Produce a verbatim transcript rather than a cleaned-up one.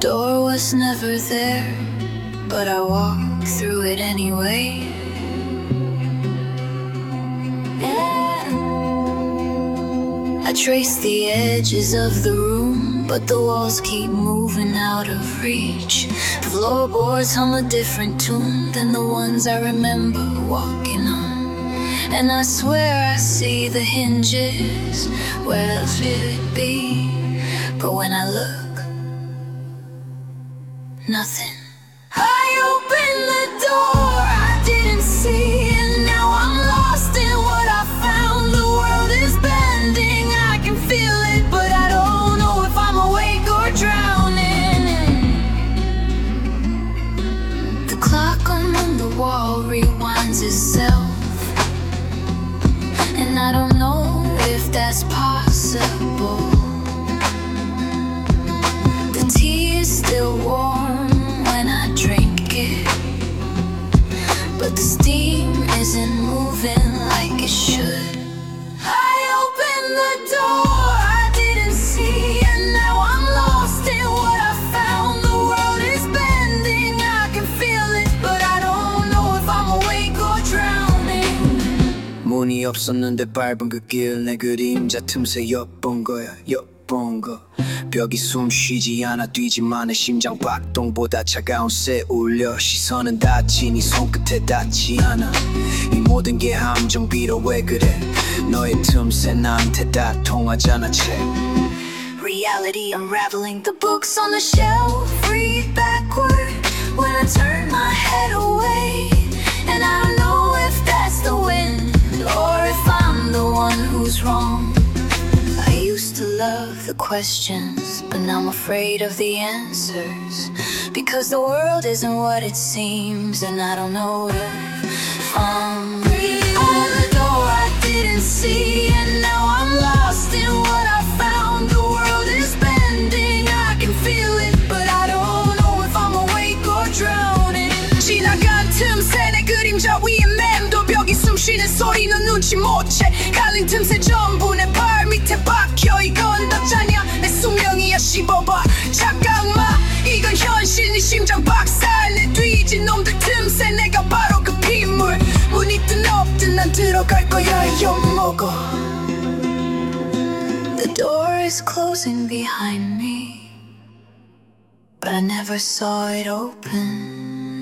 door was never there, but I walked through it anyway. Yeah. I traced the edges of the room, but the walls keep moving out of reach. The floorboards hum a different tune than the ones I remember walking on. And I swear I see the hinges, where else would it be? But when I look, nothing. I opened the door I didn't see, and now I'm lost in what I found. The world is bending, I can feel it, but I don't know if I'm awake or drowning. The clock on the wall rewinds itself, and I don't know if that's possible. The tea is still warm when I drink it, but the steam isn't moving like it should. I opened the door I didn't see, and now I'm lost in what I found. The world is bending, I can feel it, but I don't know if I'm awake or drowning. 문이 없었는데 밟은 그 길, 내 그림자 틈새 엿본 거야, 엿본 거. 벽이 숨 쉬지 않아 뛰지만 내 심장 박동보다 차가운 새 울려. 시선은 닿지 네 손끝에 닿지 않아. 이 모든 게 함정비로 왜 그래? 너의 틈새 나한테 다 통하잖아. 채 Reality unraveling, the books on the shelf read backward when I turn my head away. And I don't know if that's the wind or if I'm the one who's wrong. I used to love the questions, but now I'm afraid of the answers, because the world isn't what it seems, and I don't know if I'm real. On the door I didn't see, and now I'm lost in what I found. The world is bending, I can feel it, but I don't know if I'm awake or drowning. 지나간 틈새 내 그림자 위에 맴도 벽이 숨쉬는 소리는 눈치 못 채. 갈린 틈새 전부 내 발 밑에 박혀. 이건 덕자냐 내 숙명이야 씹어봐. 잠깐만 이건 현실. 네 심장 박살 내 뒤진 놈들 틈새 내가 바로 그 빗물. 문 있든 없든 난 들어갈 거야. 엿먹어. The door is closing behind me, but I never saw it open.